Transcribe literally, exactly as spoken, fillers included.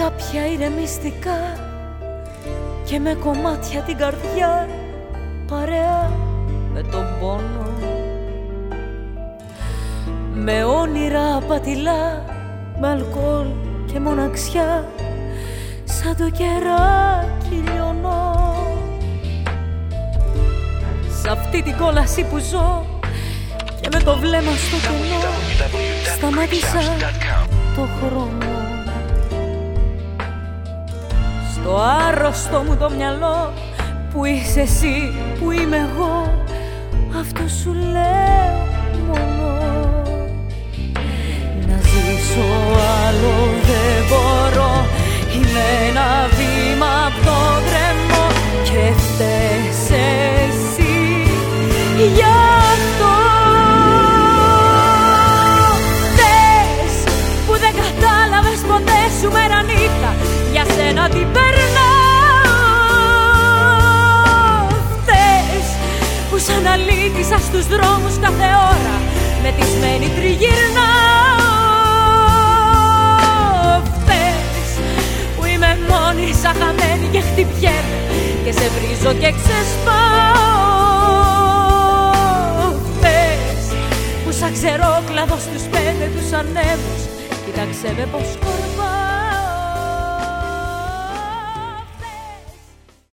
Κάποια είναι μυστικά και με κομμάτια την καρδιά, παρέα με τον πόνο, με όνειρα απατηλά, με αλκοόλ και μοναξιά, σαν το κεράκι λιωνώ. Σ' αυτή την κόλαση που ζω και με το βλέμμα στο κενό, σταμάτησα το χρόνο. Στο άρρωστο μου το μυαλό, που είσαι εσύ, που είμαι εγώ, αυτό σου λέω μόνο. Να ζήσω άλλο δεν μπορώ, είμαι ένα βήμα απ' το γκρεμό και φταίς εσύ γι' αυτό. Φταίς που δεν κατάλαβες ποτέ σου μέρα νύχτα, για σένα την περνάω. Φταίς που σαν αλήτησα στους δρόμους κάθε ώρα, μεθυσμένη τριγυρνάω. Φταίς που είμαι μόνη σαν χαμένη και χτυπιέμαι και σε βρίζω και ξεσπάω. Φταίς που σαν ξερόκλαδο στους πέντε τους ανέμους, κοίταξε με πως κορνάω.